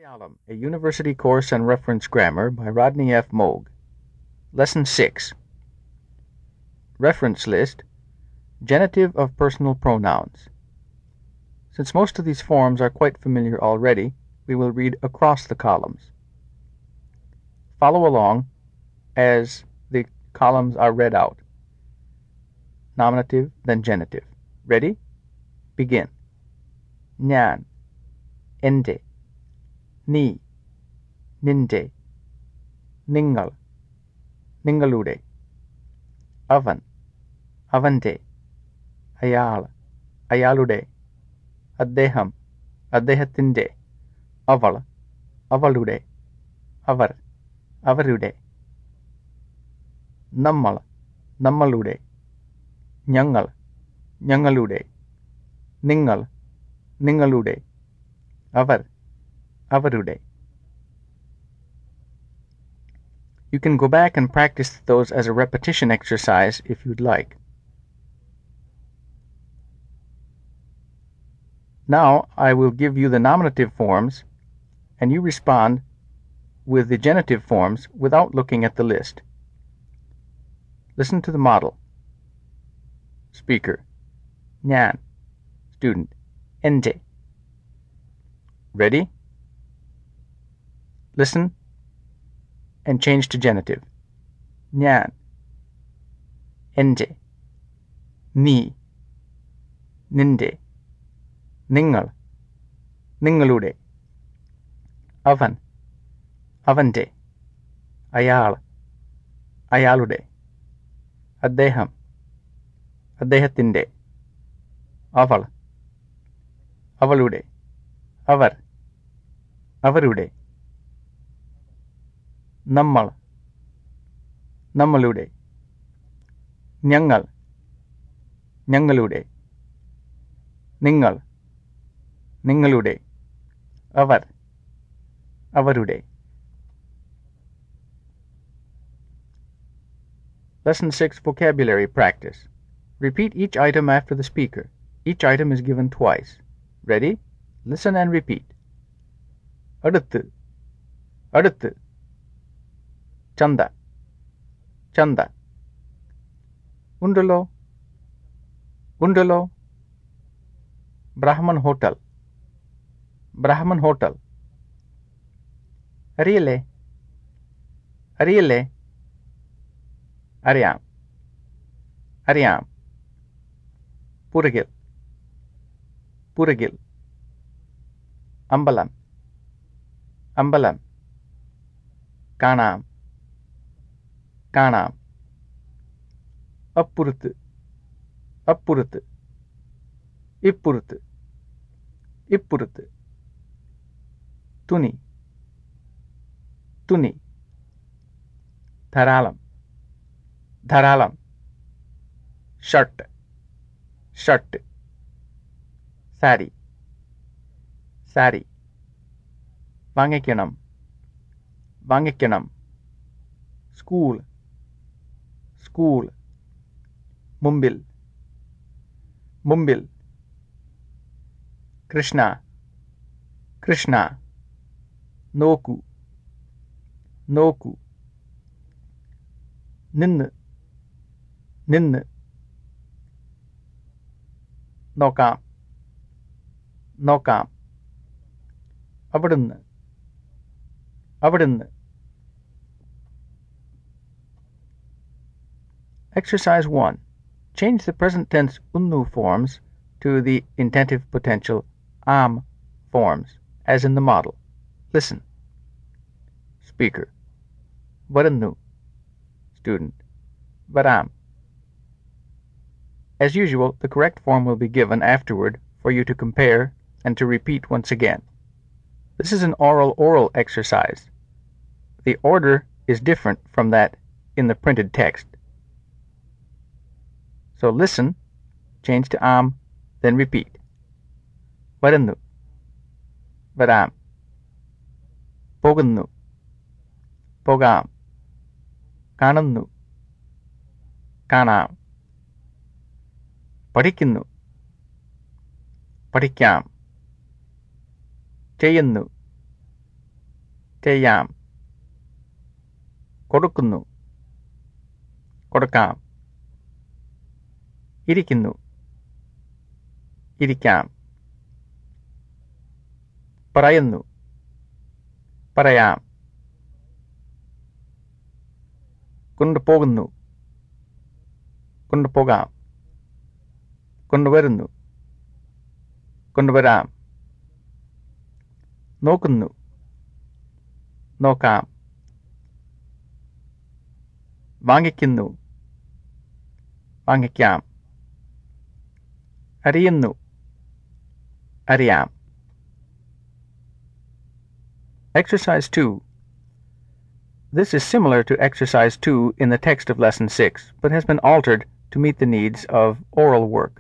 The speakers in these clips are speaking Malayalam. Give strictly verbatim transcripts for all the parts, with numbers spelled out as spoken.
Malayalam, a university course on reference grammar by Rodney F. Moog. Lesson six. Reference list, genitive of personal pronouns. Since most of these forms are quite familiar already, we will read across the columns. Follow along as the columns are read out. Nominative, then genitive. Ready? Begin. Nyan, ende, ni, ninde, ningal, ningalude, avan, avante, ayal, ayalude, അദ്ദേഹം അദ്ദേഹത്തിൻ്റെ അവൾ അവളുടെ അവർ അവരുടെ നമ്മൾ നമ്മളുടെ ഞങ്ങൾ ഞങ്ങളുടെ നിങ്ങൾ നിങ്ങളുടെ അവർ അവരുടെ. You can go back and practice those as a repetition exercise if you'd like. Now I will give you the nominative forms, and you respond with the genitive forms without looking at the list. Listen to the model. Speaker. Nyan. Student. Ente. Ready? Listen and change to genitive. Nyan. Ente. Ni. Ninde. നിങ്ങൾ നിങ്ങളുടെ അവൻ അവൻ്റെ അയാൾ അയാളുടെ അദ്ദേഹം അദ്ദേഹത്തിൻ്റെ അവൾ അവളുടെ അവർ അവരുടെ നമ്മൾ നമ്മളുടെ ഞങ്ങൾ ഞങ്ങളുടെ നിങ്ങൾ നിങ്ങളുടെ അവർ അവരുടെ. Lesson six Vocabulary Practice. Repeat each item after the speaker. Each item is given twice. Ready? Listen and repeat. അടുത്ത് അടുത്ത് ചന്ത ചന്ത ഉണ്ടല്ലോ ഉണ്ടല്ലോ Brahman Hotel Brahman Hotel. അറിയില്ലേ അറിയില്ലേ അറിയാം അറിയാം പുറകിൽ പുറകിൽ അമ്പലം അമ്പലം കാണാം കാണാം അപ്പുറത്ത് അപ്പുറത്ത് ഇപ്പുറത്ത് ഇപ്പുറത്ത് തുണി തുണി ധാരാളം ധാരാളം ഷർട്ട് ഷർട്ട് സാരി സാരി വാങ്ങിക്കണം വാങ്ങിക്കണം സ്കൂൾ സ്കൂൾ മുമ്പിൽ മുമ്പിൽ കൃഷ്ണ കൃഷ്ണ നോക്കൂ നോക്കൂ നിന്ന് നിന്ന് നോക്കാം നോക്കാം അവിടുന്ന് അവിടുന്ന്. Exercise one. Change the present tense unnu forms to the intentive potential am forms, as in the model. Listen. Speaker. Varannu. Student. Varam. As usual, the correct form will be given afterward for you to compare and to repeat once again. This is an oral-oral exercise. The order is different from that in the printed text. So listen, change to am, then repeat. Varannu. Varam. Pogunnu. Pogam. Kanunnu. Kanam. പഠിക്കുന്നു പഠിക്കാം ചെയ്യുന്നു ചെയ്യാം. കൊടുക്കുന്നു, കൊടുക്കാം. ഇരിക്കുന്നു, ഇരിക്കാം. പറയുന്നു, പറയാം. കൊണ്ടുപോകുന്നു, കൊണ്ടുപോകാം. കൊണ്ടുവരുന്നു, കൊണ്ടുവരാം. നോക്കുന്നു, നോക്കാം. വാങ്ങിക്കുന്നു, വാങ്ങിക്കാം. അറിയുന്നു, അറിയാം. Exercise two. This is similar to Exercise two in the text of Lesson six, but has been altered to meet the needs of oral work.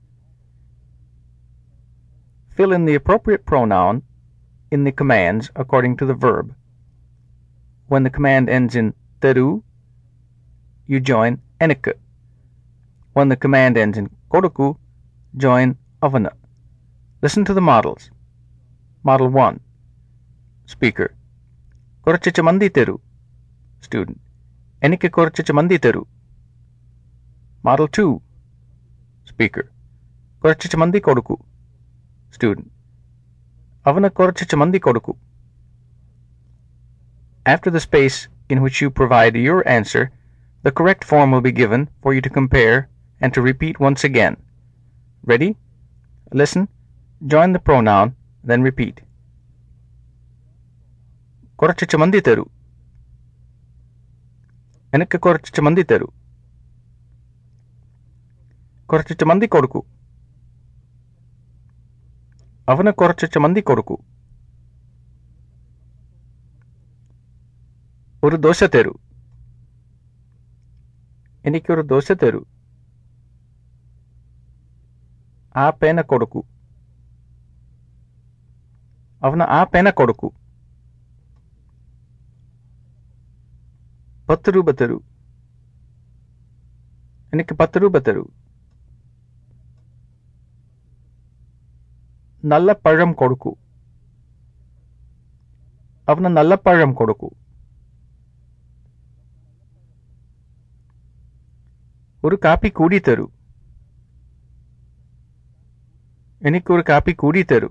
Fill in the appropriate pronoun in the commands according to the verb. When the command ends in teru, you join enikku. When the command ends in koduku, join avana. Listen to the models. Model one. Speaker. Korachcha mandi teru. Student. Enikku korachcha mandi teru. Model two. Speaker. Korachcha mandi koduku. Student. Avana korachcha mandi koduku. After the space in which you provide your answer, the correct form will be given for you to compare and to repeat once again. Ready? Listen, join the pronoun, then repeat. Korachcha mandi teru. Enikku korachcha mandi teru. Korachcha mandi koduku. Avana korachcha mandi koduku. ഒരു ദോശ തരൂ. എനിക്കൊരു ദോശ തരൂ. ആ പേന കൊടുക്കൂ. അവന് ആ പേന കൊടുക്കൂ. പത്ത് രൂപ തരൂ. എനിക്ക് പത്ത് രൂപ തരൂ. നല്ല പഴം കൊടുക്കൂ. അവന് നല്ല പഴം കൊടുക്കൂ. ഒരു കാപ്പി കൂടി തരൂ. എനിക്കൊരു കാപ്പി കൂടി തരൂ.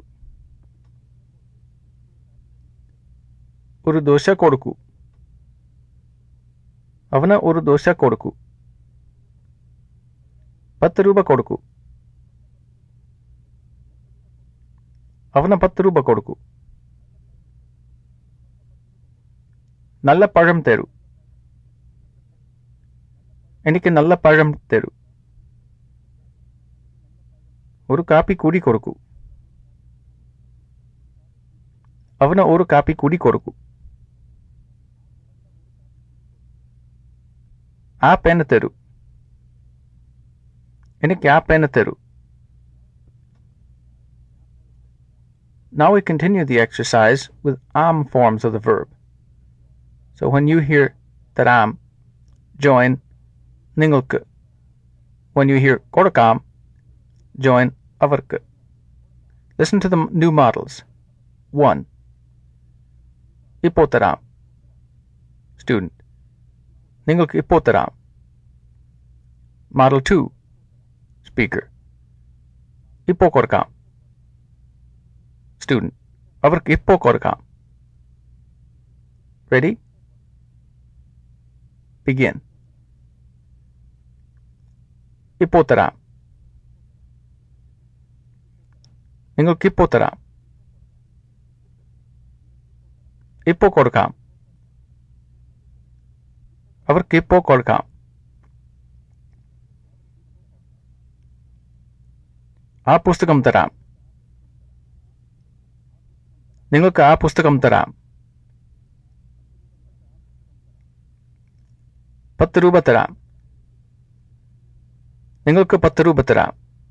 ഒരു ദോശ കൊടുക്കൂ. അവന് ഒരു ദോശ കൊടുക്കൂ. പത്ത് രൂപ കൊടുക്കൂ. അവന് പത്ത് രൂപ കൊടുക്കൂ. നല്ല പഴം തരൂ. എനിക്ക് നല്ല പഴം തരൂ. ഒരു കാപ്പി കൂടി കൊടുക്കൂ. അവന് ഒരു കാപ്പി കൂടി കൊടുക്കൂ. ആ പേന തരൂ. എനിക്ക് ആ പേന തരൂ. Now we continue the exercise with am forms of the verb. So when you hear taram, join നിങ്ങൾക്ക്. When you hear kodakam, join avarku. Listen to the new models. one. Ippo taram. Student. നിങ്ങൾക്ക് ഇപ്പോൾ തരാം. Model two. Speaker. ഇപ്പോൾ കൊടുക്കാം. Student. അവർക്ക് ഇപ്പോൾ കൊടുക്കാം. Ready? Begin. ഇപ്പോൾ തരാം. നിങ്ങൾക്ക് ഇപ്പോൾ തരാം. ഇപ്പോൾ കൊടുക്കാം. അവർക്ക് ഇപ്പോൾ കൊടുക്കാം. ആ പുസ്തകം തരാം. നിങ്ങൾക്ക് ആ പുസ്തകം തരാം. പത്ത് രൂപ തരാം. നിങ്ങൾക്ക് പത്ത് രൂപ തരാം.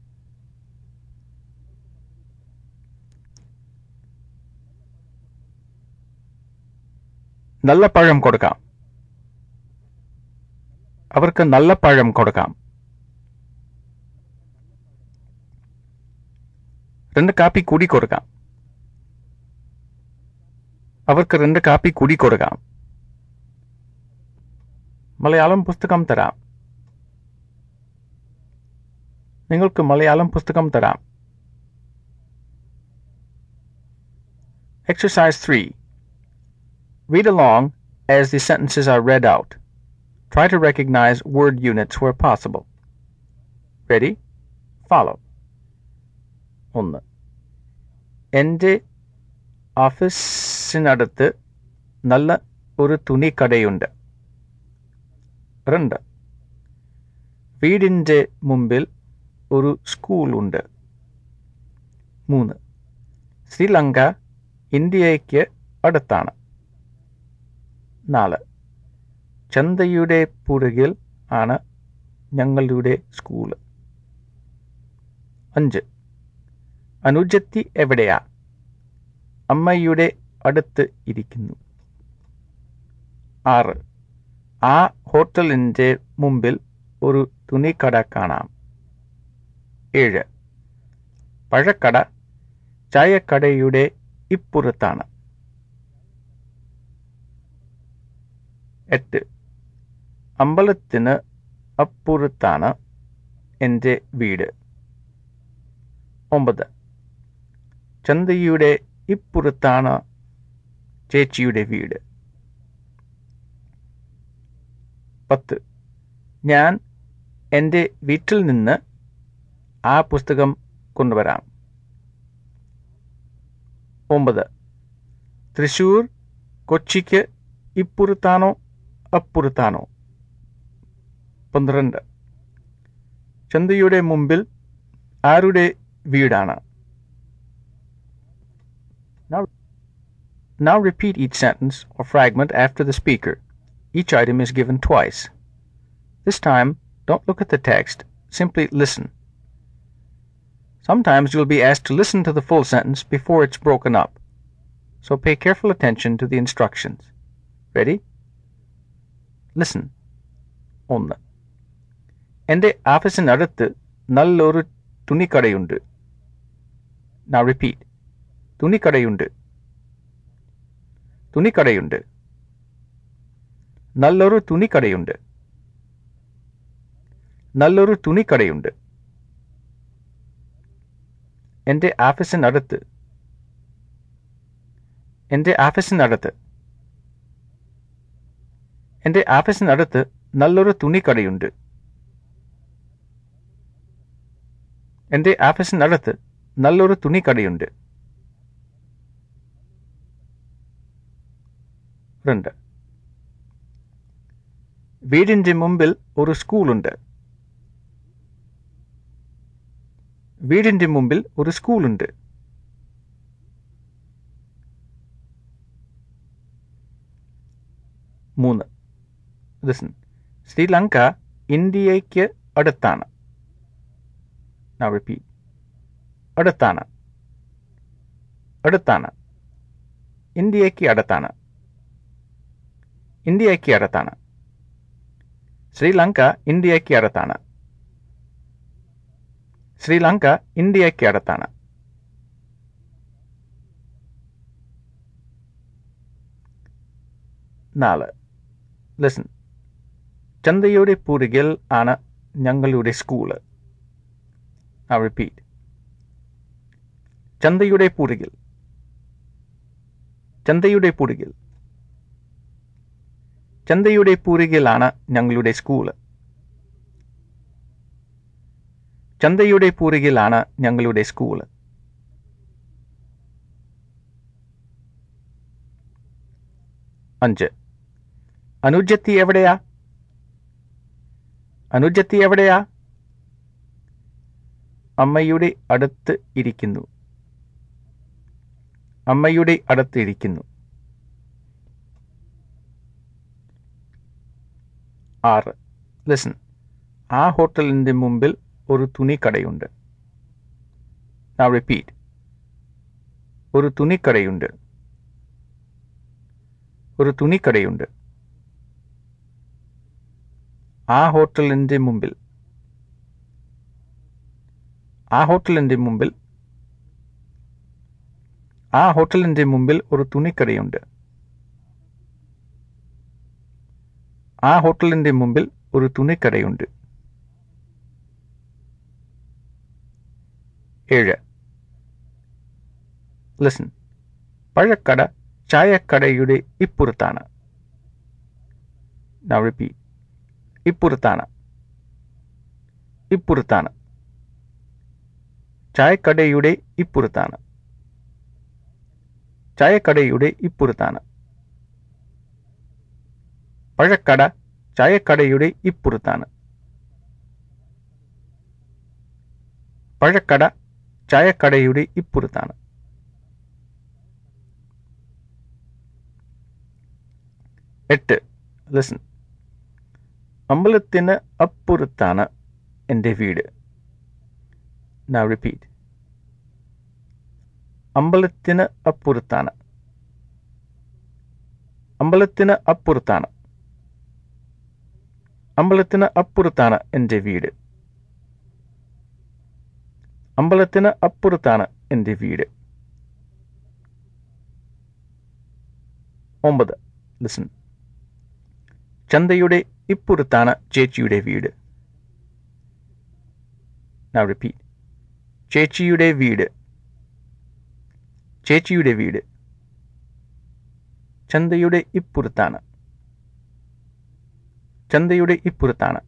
നല്ല പഴം കൊടുക്കാം. അവർക്ക് നല്ല പഴം കൊടുക്കാം. രണ്ട് കാപ്പി കൂടി കൊടുക്കാം. അവർക്ക് രണ്ട് കാപ്പി കൂടി കൊടുക്കാം. മലയാളം പുസ്തകം തരാം. നിങ്ങൾക്ക് മലയാളം പുസ്തകം തരാം. Exercise three. Read along as the sentences are read out. Try to recognize word units where possible. Ready? Follow. ഒന്ന്. എൻ്റെ ഓഫീസിനടുത്ത് നല്ല ഒരു തുണിക്കടയുണ്ട്. രണ്ട്. വീടിൻ്റെ മുമ്പിൽ ഒരു സ്കൂളുണ്ട്. മൂന്ന്. ശ്രീലങ്ക ഇന്ത്യയ്ക്ക് അടുത്താണ്. നാല്. ചന്തയുടെ പുറകിൽ ആണ് ഞങ്ങളുടെ സ്കൂൾ. അഞ്ച്. അനുജത്തി എവിടെയാ? അമ്മയുടെ അടുത്ത് ഇരിക്കുന്നു. ആറ്. ആ ഹോട്ടലിൻ്റെ മുമ്പിൽ ഒരു തുണിക്കട കാണാം. ഏഴ്. പഴക്കട ചായക്കടയുടെ ഇപ്പുറത്താണ്. എട്ട്. അമ്പലത്തിന് അപ്പുറത്താണ് എൻ്റെ വീട്. ഒമ്പത്. ചന്തയുടെ ഇപ്പുറത്താണ് ചേച്ചിയുടെ വീട്. പത്ത്. ഞാൻ എൻ്റെ വീട്ടിൽ നിന്ന് ആ പുസ്തകം കൊണ്ടുവരാം. ഒമ്പത്. തൃശ്ശൂർ കൊച്ചിക്ക് ഇപ്പുറത്താണോ അപ്പുറത്താണോ? പന്ത്രണ്ട്. ചന്തയുടെ മുമ്പിൽ ആരുടെ വീടാണ്? Now, now repeat each sentence or fragment after the speaker. Each item is given twice. This time, don't look at the text, simply listen. Sometimes you'll be asked to listen to the full sentence before it's broken up, so pay careful attention to the instructions. Ready? Listen. ഒന്ന്. എൻ്റെ ഓഫീസിനടുത്ത് നല്ലൊരു തുണിക്കടയുണ്ട്. Now repeat. തുണിക്കടയുണ്ട്. തുണിക്കടയുണ്ട്. നല്ലൊരു തുണിക്കടയുണ്ട്. നല്ലൊരു തുണിക്കടയുണ്ട്. എൻ്റെ ഓഫീസിനടുത്ത്. എൻ്റെ ഓഫീസിനടുത്ത്. എൻ്റെ ഓഫീസിനടുത്ത് നല്ലൊരു തുണിക്കടയുണ്ട്. എൻ്റെ ഓഫീസിനടുത്ത് നല്ലൊരു തുണിക്കടയുണ്ട്. രണ്ട്. വീടിൻ്റെ മുമ്പിൽ ഒരു സ്കൂളുണ്ട്. വീടിൻ്റെ മുമ്പിൽ ഒരു സ്കൂളുണ്ട്. മൂന്ന്. Listen. ശ്രീലങ്ക ഇന്ത്യയ്ക്ക് അടുത്താണ്. Now repeat. അടുത്താണ്. അടുത്താണ്. ഇന്ത്യയ്ക്ക് അടുത്താണ്. ഇന്ത്യയ്ക്ക് അടുത്താണ്. ശ്രീലങ്ക ഇന്ത്യയ്ക്ക് അടുത്താണ്. ശ്രീലങ്ക ഇന്ത്യയ്ക്ക് അടുത്താണ്. നാല്. Listen. ചന്തയുടെ പുറകിൽ ആണ് ഞങ്ങളുടെ സ്കൂള്. Now repeat. ചന്തയുടെ പുറകിൽ. ചന്തയുടെ പുറകിൽ. ചന്തയുടെ പുറകിലാണ് ഞങ്ങളുടെ സ്കൂള്. ചന്തയുടെ പുറകിലാണ് ഞങ്ങളുടെ സ്കൂള്. അഞ്ച്. അനുജത്തി എവിടെയാ? അനുജത്തി എവിടെയാ? അമ്മയുടെ അടുത്ത് ഇരിക്കുന്നു. അമ്മയുടെ അടുത്ത് ഇരിക്കുന്നു. ആറ്. ലിസൺ. ആ ഹോട്ടലിൻ്റെ മുമ്പിൽ ഒരു തുണിക്കടയുണ്ട്. Now repeat. ഒരു തുണിക്കടയുണ്ട്. ഒരു തുണിക്കടയുണ്ട്. ആ ഹോട്ടലിൻ്റെ മുമ്പിൽ. ആ ഹോട്ടലിൻ്റെ മുമ്പിൽ. ആ ഹോട്ടലിൻ്റെ മുമ്പിൽ ഒരു തുണിക്കടയുണ്ട്. ആ ഹോട്ടലിന്റെ മുമ്പിൽ ഒരു തുണിക്കടയുണ്ട്. ഏഴ്. ലിസൺ. പഴക്കട ചായക്കടയുടെ ഇപ്പുറത്താണ്. Now repeat. ഇപ്പുറത്താണ്. ഇപ്പുറത്താണ്. ചായക്കടയുടെ ഇപ്പുറത്താണ്. ചായക്കടയുടെ ഇപ്പുറത്താണ്. പഴക്കട ചായക്കടയുടെ ഇപ്പുറത്താണ്. പഴക്കട ചായക്കടയുടെ ഇപ്പുറത്താണ്. എട്ട്. ലിസൺ. അമ്പലത്തിന് അപ്പുറത്താണ് എൻ്റെ വീട്. Now repeat. അമ്പലത്തിന് അപ്പുറത്താണ്. അമ്പലത്തിന് അപ്പുറത്താണ്. അമ്പലത്തിന് അപ്പുറത്താണ് എൻ്റെ വീട്. അമ്പലത്തിന് അപ്പുറത്താണ് എൻ്റെ വീട്. ഒമ്പത്. ലിസൺ. ചന്തയുടെ ഇപ്പുറത്താണ് ചേച്ചിയുടെ വീട്. Now repeat. ചേച്ചിയുടെ വീട്. ചേച്ചിയുടെ വീട്. ചന്തയുടെ ഇപ്പുറത്താണ്. ചന്തയുടെ ഇപ്പുറത്താണ്.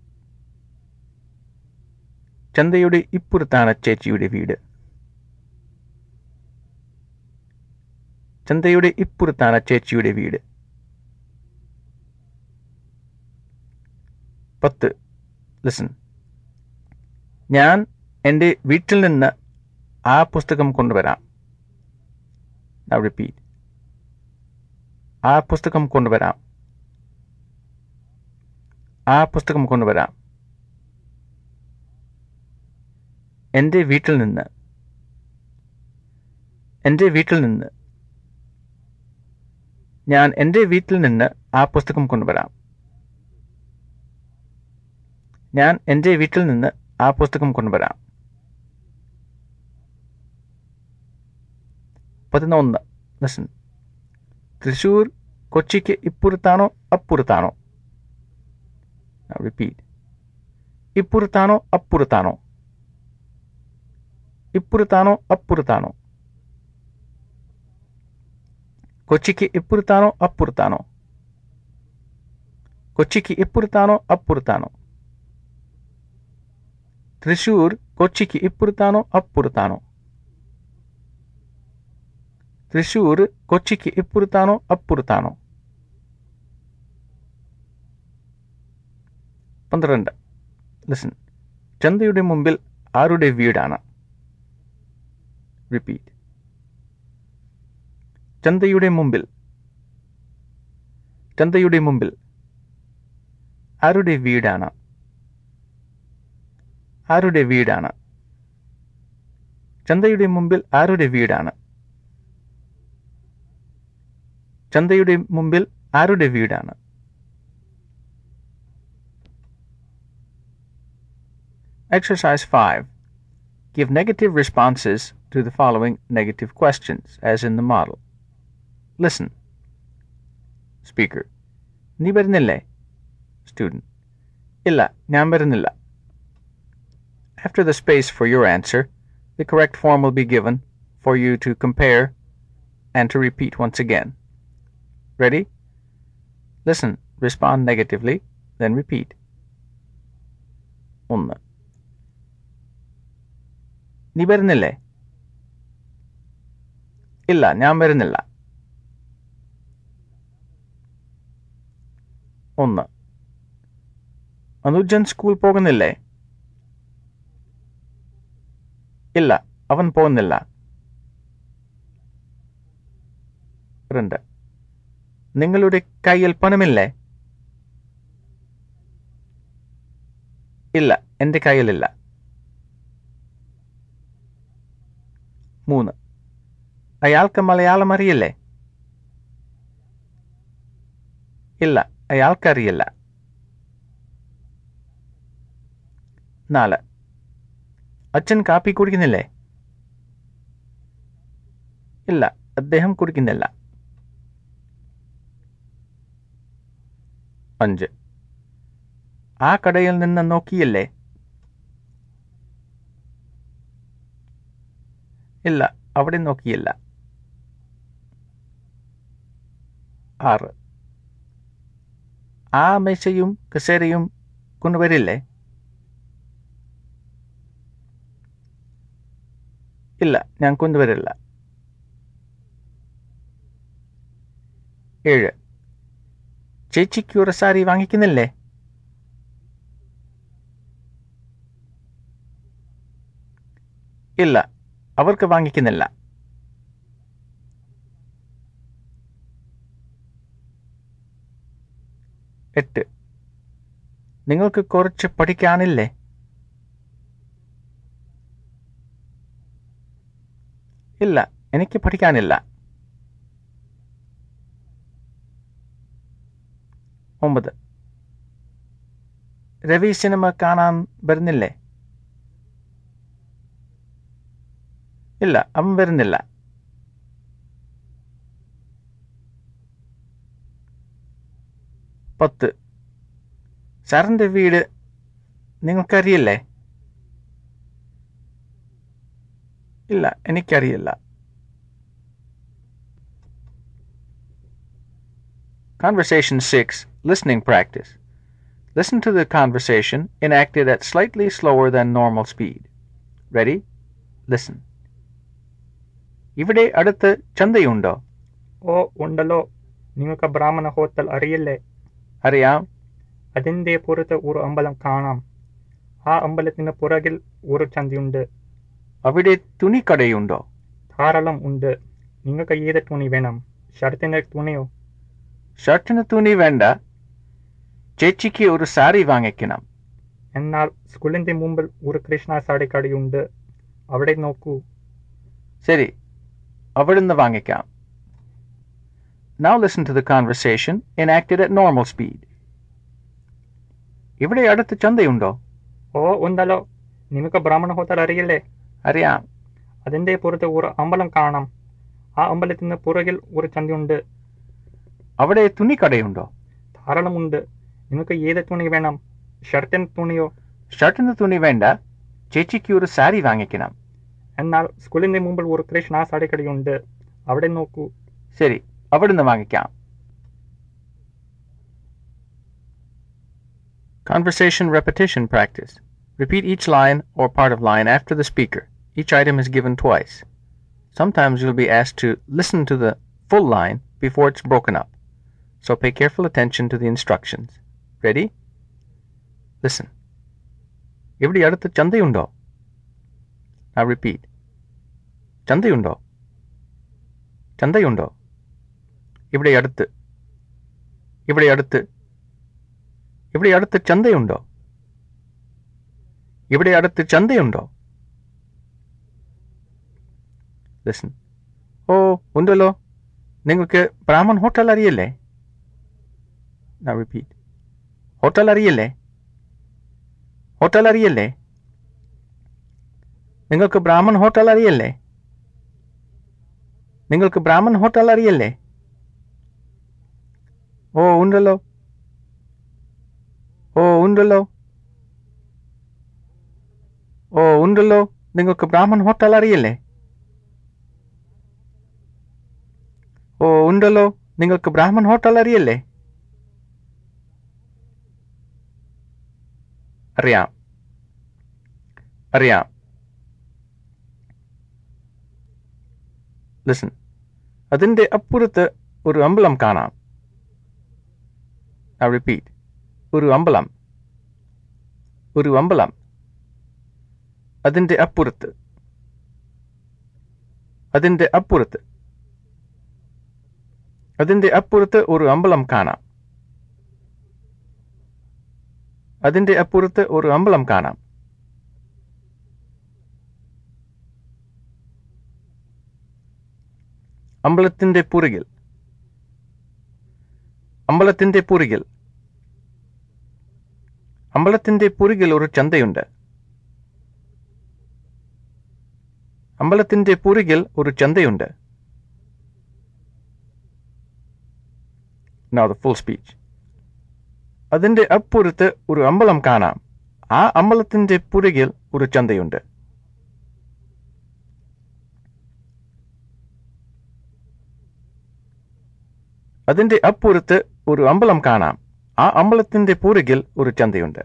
ചന്തയുടെ ഇപ്പുറത്താണ് ചേച്ചിയുടെ വീട്. ചന്തയുടെ ഇപ്പുറത്താണ് ചേച്ചിയുടെ വീട്. പത്ത്. ലിസൺ. ഞാൻ എൻ്റെ വീട്ടിൽ നിന്ന് ആ പുസ്തകം കൊണ്ടുവരാം. Now repeat. ആ പുസ്തകം കൊണ്ടുവരാം. ആ പുസ്തകം കൊണ്ടുവരാം. എൻ്റെ വീട്ടിൽ നിന്ന്. എൻ്റെ വീട്ടിൽ നിന്ന്. ഞാൻ എൻ്റെ വീട്ടിൽ നിന്ന് ആ പുസ്തകം കൊണ്ടുവരാം. ഞാൻ എൻ്റെ വീട്ടിൽ നിന്ന് ആ പുസ്തകം കൊണ്ടുവരാം. പതിനൊന്ന്. ലിസൺ. തൃശ്ശൂർ കൊച്ചിക്ക് ഇപ്പുറത്താണോ അപ്പുറത്താണോ? Now repeat. ഇപ്പുറത്താണോ അപ്പുറത്താണോ? ഇപ്പുറത്താണോ അപ്പുറത്താണോ? കൊച്ചിക്ക് ഇപ്പുറത്താണോ അപ്പുറത്താണോ? കൊച്ചിക്ക് ഇപ്പുറത്താണോ അപ്പുറത്താണോ? തൃശ്ശൂർ കൊച്ചിക്ക് ഇപ്പുറത്താണോ അപ്പുറത്താണോ? തൃശ്ശൂർ കൊച്ചിക്ക് ഇപ്പുറത്താണോ അപ്പുറത്താണോ? പന്ത്രണ്ട്. ലിസൺ. ചന്തയുടെ മുമ്പിൽ ആരുടെ വീടാണ്? റിപ്പീറ്റ്. ചന്തയുടെ മുമ്പിൽ. ചന്തയുടെ മുമ്പിൽ ആരുടെ വീടാണ്? ആരുടെ വീടാണ്? ചന്തയുടെ മുമ്പിൽ ആരുടെ വീടാണ്? ചന്തയുടെ മുമ്പിൽ ആരുടെ വീടാണ്? Exercise five. Give negative responses to the following negative questions, as in the model. Listen. Speaker. നീ വരുന്നില്ലേ? Student. ഇല്ല, ഞാൻ വരുന്നില്ല. After the space for your answer, the correct form will be given for you to compare and to repeat once again. Ready? Listen, respond negatively, then repeat. ഒന്ന്. നീ വരുന്നില്ലേ? ഇല്ല, ഞാൻ വരുന്നില്ല. ഒന്ന്. അനുജൻ സ്കൂൾ പോകുന്നില്ലേ? ഇല്ല, അവൻ പോകുന്നില്ല. രണ്ട്. നിങ്ങളുടെ കയ്യിൽ പണമില്ലേ? ഇല്ല, എൻ്റെ കയ്യിലില്ല. മൂന്ന്. അയാൾക്ക് മലയാളം അറിയില്ലേ? ഇല്ല, അയാൾക്കറിയില്ല. നാല്. അച്ഛൻ കാപ്പി കുടിക്കുന്നില്ലേ? ഇല്ല, അദ്ദേഹം കുടിക്കുന്നില്ല. അഞ്ച്. ആ കടയിൽ നിന്ന് നോക്കിയില്ലേ? ഇല്ല, അവിടെ നോക്കിയില്ല. ആറ്. ആ മേശയും കസേരയും കൊണ്ടുവരില്ലേ? ഇല്ല, ഞാൻ കൊണ്ടുവരില്ല. ഏഴ്. ചേച്ചിക്ക് ഒരു സാരി വാങ്ങിക്കുന്നില്ലേ? ഇല്ല, അവർക്ക് വാങ്ങിക്കുന്നില്ല. എട്ട്. നിങ്ങൾക്ക് കുറച്ച് പഠിക്കാനില്ലേ? ഇല്ല, എനിക്ക് പഠിക്കാനില്ല. ഒമ്പത്. രവി സിനിമ കാണാൻ വരുന്നില്ലേ? ഇല്ല, അവൻ വരുന്നില്ല. പത്ത്. സാറിൻ്റെ വീട് നിങ്ങൾക്കറിയില്ലേ? ഇല്ല, എനിക്കറിയില്ല. Conversation six. Listening practice. Listen to the conversation enacted at slightly slower than normal speed. Ready? Listen. ഇവിടെ അടുത്ത് ചന്തയുണ്ടോ? ഓ ഉണ്ടല്ലോ. നിങ്ങൾക്ക് ബ്രാഹ്മണ ഹോട്ടൽ അറിയില്ലേ? അറിയാം. അതിൻ്റെ പുറത്ത് ഒരു അമ്പലം കാണാം. ആ അമ്പലത്തിന് പുറകിൽ ഒരു ചന്തയുണ്ട്. അവിടെ തുണിക്കടയുണ്ടോ? ധാരാളം ഉണ്ട്. നിങ്ങൾക്ക് ഏത് തുണി വേണം? ഷർട്ടിൻ്റെ തുണിയോ? ഷർട്ടിന് തുണി വേണ്ട. ചേച്ചിക്ക് ഒരു സാരി വാങ്ങിക്കണം. എന്നാൽ സ്കൂളിൻ്റെ മുമ്പിൽ ഒരു കൃഷ്ണ സാരി കടയുണ്ട്. അവിടെ നോക്കൂ. ശരി, അവിടുന്ന് വാങ്ങിക്കാം. Now listen to the conversation enacted at normal speed. ഇവിടെ അടുത്ത് ചന്തയുണ്ടോ? ഓ ഉണ്ടല്ലോ. നിങ്ങൾക്ക് ബ്രാഹ്മണ ഹോട്ടൽ അറിയില്ലേ? അറിയാം. അതിൻ്റെ പുറത്ത് ഒരു അമ്പലം കാണാം. ആ അമ്പലത്തിന് പുറകിൽ ഒരു ചന്തയുണ്ട്. അവിടെ തുണിക്കടയുണ്ടോ? ധാരാളം ഉണ്ട്. നിങ്ങൾക്ക് ഏത് തുണി വേണം? ഷർട്ടിന് തുണിയോ? ഷർട്ടിന് തുണി വേണ്ട. ചേച്ചിക്ക് ഒരു സാരി വാങ്ങിക്കണം. എന്നാൽ സ്കൂളിൻ്റെ മുമ്പിൽ ഒരു കൃഷ്ണ സാരി കടയുണ്ട്. അവിടെ നോക്കൂ. ശരി, അവിടുന്ന് വാങ്ങിക്കാം. Conversation repetition practice. Repeat each line or part of line after the speaker. Each item is given twice. Sometimes you'll be asked to listen to the full line before it's broken up. So pay careful attention to the instructions. Ready? Listen. ഇവിടെ അടുത്ത് ചന്തയുണ്ടോ? Now repeat. ചന്തയുണ്ടോ? ചന്തയുണ്ടോ? ഇവിടെ അടുത്ത്. ഇവിടെ അടുത്ത്. ഇവിടെ അടുത്ത് ചന്തയുണ്ടോ? ഇവിടെ അടുത്ത് ചന്തയുണ്ടോ? Listen. ഓ ഉണ്ടല്ലോ. നിങ്ങൾക്ക് ബ്രാഹ്മൺ ഹോട്ടൽ അറിയില്ലേ? Now repeat. ഹോട്ടൽ അറിയില്ലേ? ഹോട്ടൽ അറിയില്ലേ? നിങ്ങൾക്ക് ബ്രാഹ്മൺ ഹോട്ടൽ അറിയില്ലേ? നിങ്ങൾക്ക് ബ്രാഹ്മൺ ഹോട്ടൽ അറിയില്ലേ? ഓ ഉണ്ടല്ലോ. ഓ ഉണ്ടല്ലോ. ഓ ഉണ്ടല്ലോ. നിങ്ങൾക്ക് ബ്രാഹ്മൺ ഹോട്ടൽ അറിയില്ലേ? ഓ ഉണ്ടല്ലോ. നിങ്ങൾക്ക് ബ്രാഹ്മൺ ഹോട്ടൽ അറിയില്ലേ? അറിയാം. അറിയാം. Listen. അതിൻ്റെ അപ്പുറത്ത് ഒരു അമ്പലം കാണാം. Now repeat. ഒരു അമ്പലം. ഒരു അമ്പലം. അതിൻ്റെ അപ്പുറത്ത്. അതിൻ്റെ അപ്പുറത്ത്. അതിൻ്റെ അപ്പുറത്ത് ഒരു അമ്പലം കാണാം. അതിൻ്റെ അപ്പുറത്ത് ഒരു അമ്പലം കാണാം. അമ്പലത്തിൻ്റെ പുറകിൽ. അമ്പലത്തിൻ്റെ പുറകിൽ. അമ്പലത്തിൻ്റെ പുറകിൽ ഒരു ചന്തയുണ്ട്. അമ്പലത്തിൻ്റെ പുറകിൽ ഒരു ചന്തയുണ്ട്. Now the full speech. അതിന്റെ അപ്പുറത്ത് ഒരു അമ്പലം കാണാം. ആ അമ്പലത്തിന്റെ പുറകിൽ ഒരു ചന്തയുണ്ട്. അതിന്റെ അപ്പുറത്ത് ഒരു അമ്പലം കാണാം. ആ അമ്പലത്തിന്റെ പുറകിൽ ഒരു ചന്തയുണ്ട്.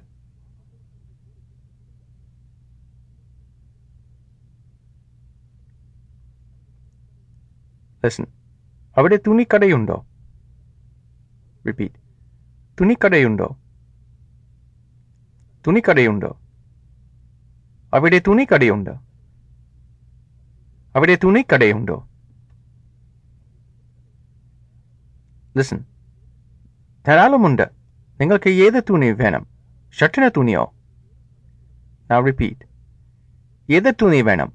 Listen. അവിടെ തുണിക്കടയുണ്ടോ? Repeat. തുണിക്കടയുണ്ടോ? തുണിക്കടയുണ്ടോ? അവിടെ തുണിക്കടയുണ്ടോ? അവിടെ തുണിക്കടയുണ്ടോ? Listen. ധാരാളമുണ്ട്. നിങ്ങൾക്ക് ഏത് തുണി വേണം? ഷർട്ടിന് തുണിയോ? Now repeat. ഏത് തുണി വേണം?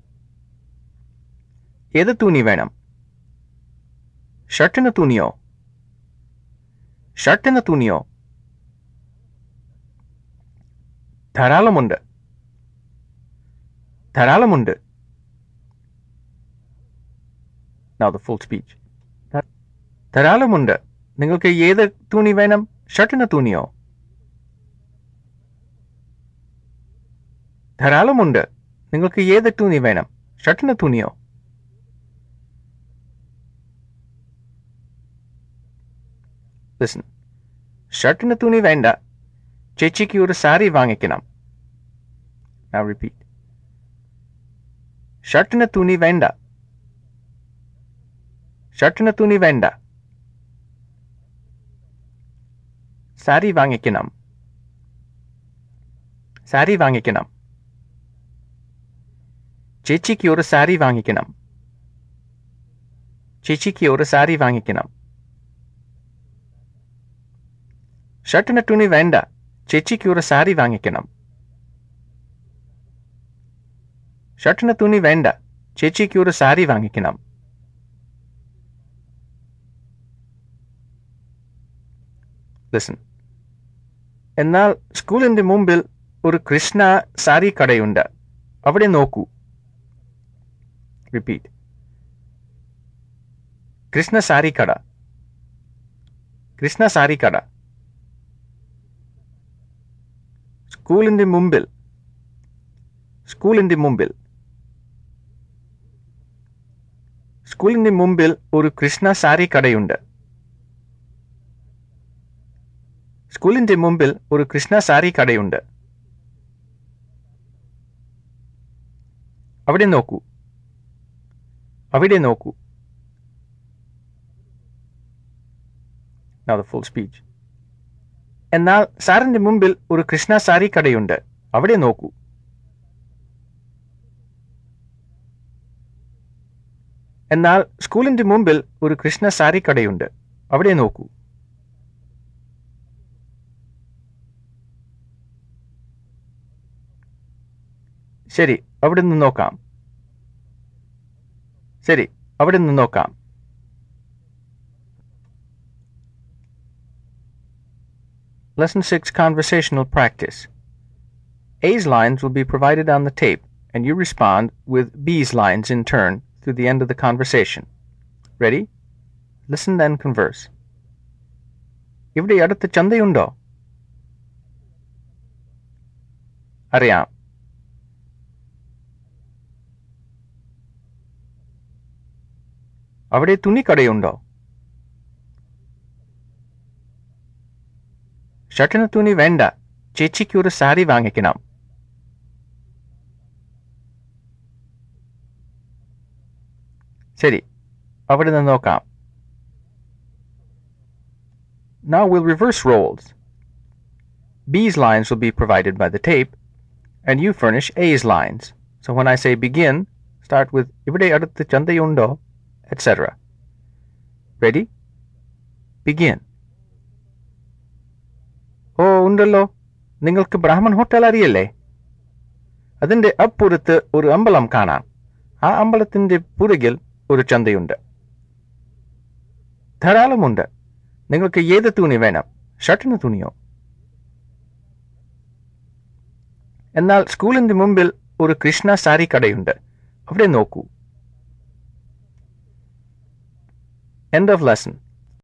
ഏത് തുണി വേണം? ഷർട്ടിന് തുണിയോ? ഷർട്ടിന് തുണിയോ? ധാരാളമുണ്ട്. ധാരാളമുണ്ട്. Now the full speech. ധാരാളമുണ്ട്. നിങ്ങൾക്ക് ഏത് തുണി വേണം? ഷർട്ടിന് തുണിയോ? ധാരാളമുണ്ട്. നിങ്ങൾക്ക് ഏത് തുണി വേണം? ഷർട്ടിന് തുണിയോ? Listen. ഷർട്ടിന് തുണി വേണ്ട. ചേച്ചിക്ക് ഒരു സാരി വാങ്ങിക്കണം. Now repeat. ഷർട്ടിന് തുണി വേണ്ട. ഷർട്ടിന് തുണി വേണ്ട. സാരി വാങ്ങിക്കണം. സാരി വാങ്ങിക്കണം. ചേച്ചിക്ക് ഒരു സാരി വാങ്ങിക്കണം. ചേച്ചിക്ക് ഒരു സാരി വാങ്ങിക്കണം. ഷർട്ടിന് തുണി വേണ്ട. ചേച്ചിക്ക് ഒരു സാരി വാങ്ങിക്കണം. ഷർട്ടിന് തുണി വേണ്ട. ചേച്ചിക്ക് ഒരു സാരി വാങ്ങിക്കണം. Listen. എന്നാൽ സ്കൂളിന്റെ മുമ്പിൽ ഒരു കൃഷ്ണ സാരി കടയുണ്ട്. അവിടെ നോക്കൂ. Repeat. കൃഷ്ണ സാരി കട. കൃഷ്ണ സാരി കട. സ്കൂളിന്റെ മുമ്പിൽ. സ്കൂളിന്റെ മുമ്പിൽ. സ്കൂളിന്റെ മുമ്പിൽ ഒരു കൃഷ്ണ സാരി കടയുണ്ട്. സ്കൂളിന്റെ മുമ്പിൽ ഒരു കൃഷ്ണ സാരി കടയുണ്ട്. അവിടെ നോക്കൂ. അവിടെ നോക്കൂ. Now the full speech. എന്നാൽ സാറിന്റെ മുമ്പിൽ ഒരു കൃഷ്ണ സാരി കടയുണ്ട്. അവിടെ നോക്കൂ. എന്നാൽ സ്കൂളിന്റെ മുമ്പിൽ ഒരു കൃഷ്ണ സാരി കടയുണ്ട്. അവിടെ നോക്കൂ. ശരി, അവിടെ നിന്ന് നോക്കാം. ശരി, അവിടെ നിന്ന് നോക്കാം. Lesson six Conversational Practice. A's lines will be provided on the tape, and you respond with B's lines in turn through the end of the conversation. Ready? Listen then converse. ഇവിടെ അടുത്ത് ചന്തയുണ്ടോ? അറിയാം. അവിടെ തുണിക്കടയുണ്ടോ? ഷർട്ടിന് തുണി വേണ്ട. ചേച്ചിക്ക് ഒരു സാരി വാങ്ങിക്കണം. ശരി, അവിടെ നിന്ന് നോക്കാം. Now we'll reverse roles. B's lines will be provided by the tape, and you furnish A's lines. So when I say begin, start with ഇവിടെ അടുത്ത് ചന്തയുണ്ടോ, et cetera. Ready? Begin. ഓ ഉണ്ടല്ലോ. നിങ്ങൾക്ക് ബ്രാഹ്മൺ ഹോട്ടൽ അറിയല്ലേ? അതിന്റെ അപ്പുറത്ത് ഒരു അമ്പലം കാണാം. ആ അമ്പലത്തിന്റെ പുറകിൽ ഒരു ചന്തയുണ്ട്. ധാരാളമുണ്ട്. നിങ്ങൾക്ക് ഏത് തുണി വേണം? ഷർട്ടിന് തുണിയോ? എന്നാൽ സ്കൂളിന്റെ മുമ്പിൽ ഒരു കൃഷ്ണ സാരി കടയുണ്ട്. അവിടെ നോക്കൂ. End of lesson.